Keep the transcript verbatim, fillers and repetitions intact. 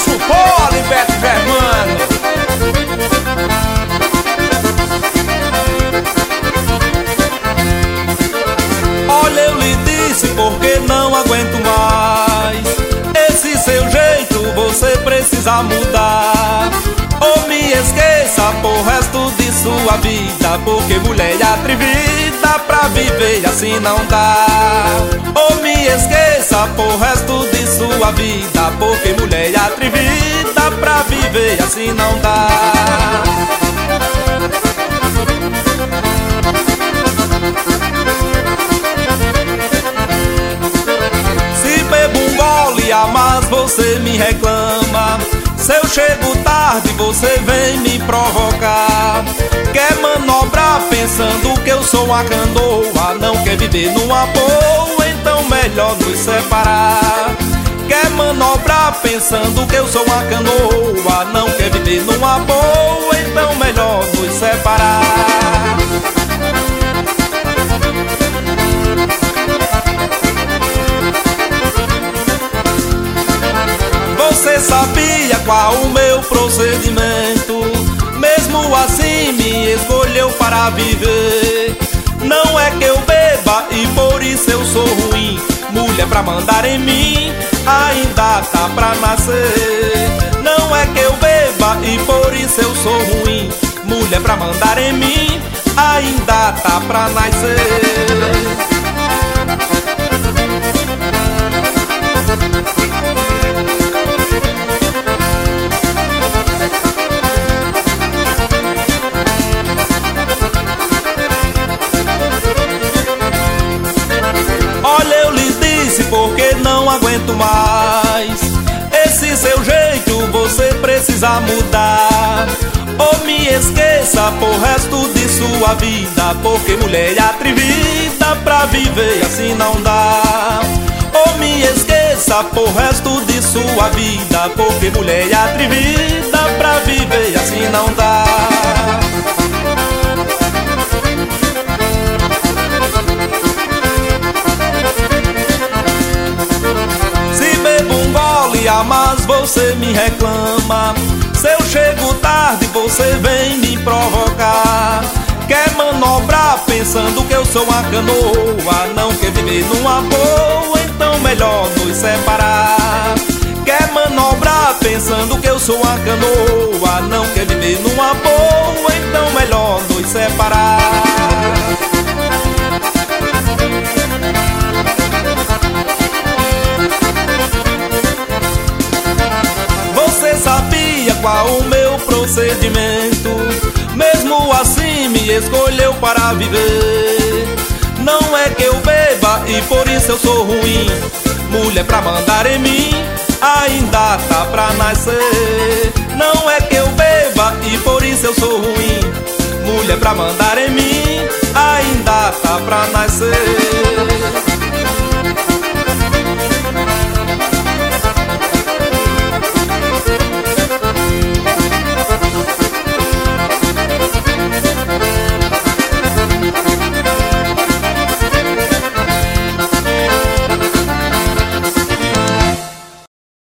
Supor, Liberto Germano. Olha, eu lhe disse porque não aguento mais esse seu jeito, você precisa mudar. Ou me esqueça por resto de sua vida, porque mulher é atrevida, pra viver assim não dá. Ou me esqueça por resto de sua vida, porque mulher é atrevida, pra viver assim não dá. Se bebo um gole a mais você me reclama, se eu chego tarde você vem me provocar. Quer manobrar pensando que eu sou uma canoa, não quer viver numa boa, então melhor nos separar. Quer manobrar pensando que eu sou uma canoa, não quer viver numa boa, então melhor nos separar. Você sabia qual o meu procedimento, mesmo assim me escolheu para viver. Não é que eu beba e por isso eu sou ruim, mulher pra mandar em mim ainda tá pra nascer. Não é que eu beba e por isso eu sou ruim, mulher pra mandar em mim ainda tá pra nascer. Porque não aguento mais esse seu jeito, você precisa mudar. Ou me esqueça por resto de sua vida, porque mulher é atrevida, pra viver assim não dá. Ou me esqueça por resto de sua vida, porque mulher é atrevida, pra viver assim não dá. Mas você me reclama, se eu chego tarde você vem me provocar. Quer manobrar pensando que eu sou uma canoa, não quer viver numa boa, então melhor nos separar. Quer manobrar pensando que eu sou uma canoa, não quer viver numa boa, então melhor nos separar. Sabia qual o meu procedimento, mesmo assim me escolheu para viver. Não é que eu beba e por isso eu sou ruim, mulher pra mandar em mim ainda tá pra nascer. Não é que eu beba e por isso eu sou ruim, mulher pra mandar em mim ainda tá pra nascer.